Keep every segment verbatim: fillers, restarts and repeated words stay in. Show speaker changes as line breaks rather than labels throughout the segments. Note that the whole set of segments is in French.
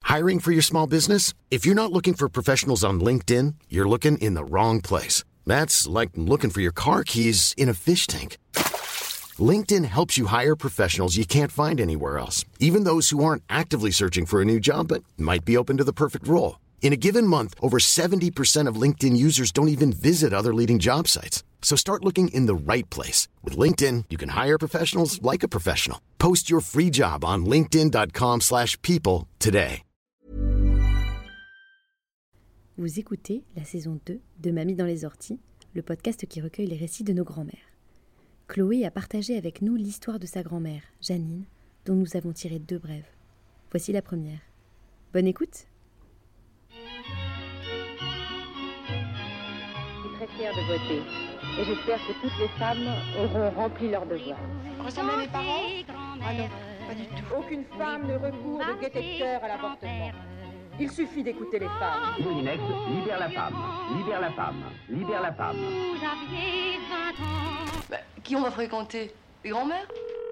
Hiring for your small business? If you're not looking for professionals on LinkedIn, you're looking in the wrong place. That's like looking for your car keys in a fish tank. LinkedIn helps you hire professionals you can't find anywhere else, even those who aren't actively searching for a new job but might be open to the perfect role. In a given month, over seventy percent of LinkedIn users don't even visit other leading job sites. So start looking in the right place. With LinkedIn, you can hire professionals like a professional. Post your free job on linkedin dot com slash people today.
Vous écoutez la saison deux de Mamie dans les orties, le podcast qui recueille les récits de nos grands-mères. Chloé a partagé avec nous l'histoire de sa grand-mère, Janine, dont nous avons tiré deux brèves. Voici la première. Bonne écoute.
Je suis très fière de voter et j'espère que toutes les femmes auront rempli leur devoir.
Ressemble à mes parents ? Ah non, pas du tout.
Aucune femme ne recourt de gaieté de cœur à l'avortement. Il suffit d'écouter les femmes.
Moulinex, libère la femme, libère la femme, libère la femme.
Vous aviez vingt ans.
Bah, qui on va fréquenter ? Les grands-mères ?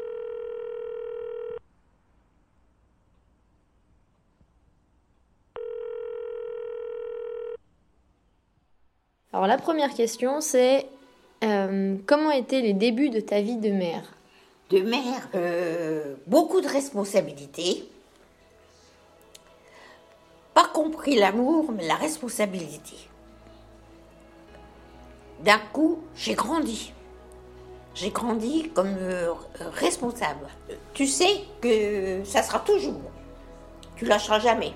Alors la première question c'est euh, comment étaient les débuts de ta vie de mère ?
De mère, euh, beaucoup de responsabilités. Pas compris l'amour, mais la responsabilité. D'un coup, j'ai grandi. J'ai grandi comme euh, responsable. Tu sais que ça sera toujours. Tu lâcheras jamais.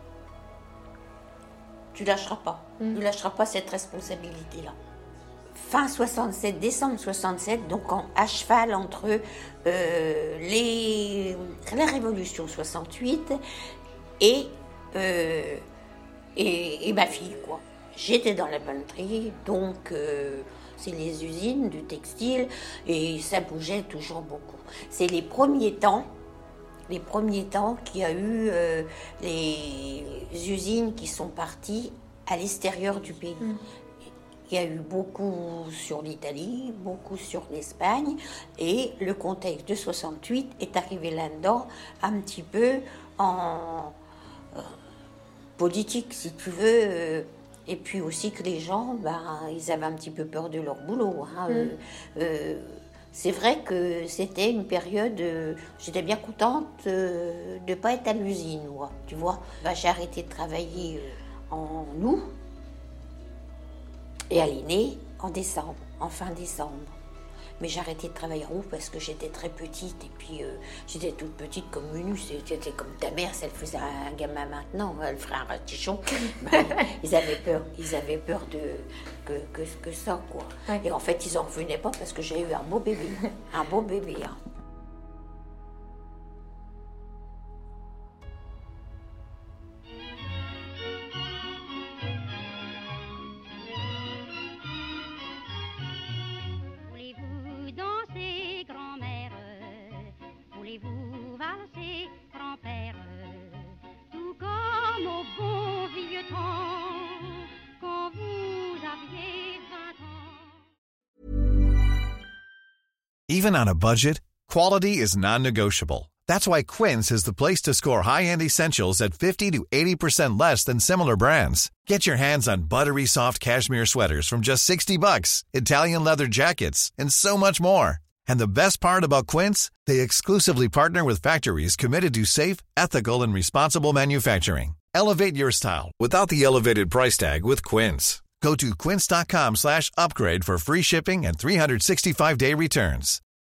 Tu lâcheras pas. Mmh. Tu lâcheras pas cette responsabilité-là. Fin soixante-sept, décembre soixante-sept, donc en, à cheval entre euh, les, la Révolution soixante-huit et, euh, et, et ma fille, quoi. J'étais dans la banderie, donc euh, c'est les usines du textile et ça bougeait toujours beaucoup. C'est les premiers temps, les premiers temps qu'il y a eu euh, les usines qui sont parties à l'extérieur du pays. Mmh. Il y a eu beaucoup sur l'Italie, beaucoup sur l'Espagne, et le contexte de soixante-huit est arrivé là-dedans un petit peu en euh, politique, si tu veux, euh, et puis aussi que les gens, ben, ils avaient un petit peu peur de leur boulot. Hein, mmh. euh, euh, c'est vrai que c'était une période, euh, j'étais bien contente euh, de ne pas être à l'usine, moi, tu vois. Ben, j'ai arrêté de travailler euh, en août, et elle est née en décembre, en fin décembre. Mais j'ai arrêté de travailler en août parce que j'étais très petite. Et puis, euh, j'étais toute petite comme Munus. C'était comme ta mère, si elle faisait un gamin maintenant, elle ferait un ratichon. Ben, ils avaient peur, ils avaient peur de, que, que, que ça, quoi. Ouais. Et en fait, ils n'en revenaient pas parce que j'ai eu un beau bébé. Un beau bébé, hein.
Voulez-vous valser, grand-père, tout comme au bon vieux temps, quand vous aviez vingt ans.
Even on a budget, quality is non-negotiable. That's why Quince is the place to score high-end essentials at fifty to eighty percent less than similar brands. Get your hands on buttery soft cashmere sweaters from just sixty bucks, Italian leather jackets, and so much more. And the best part about Quince, they exclusively partner with factories committed to safe, ethical, and responsible manufacturing. Elevate your style without the elevated price tag with Quince. Go to quince dot com slash upgrade for free shipping and three sixty-five day returns.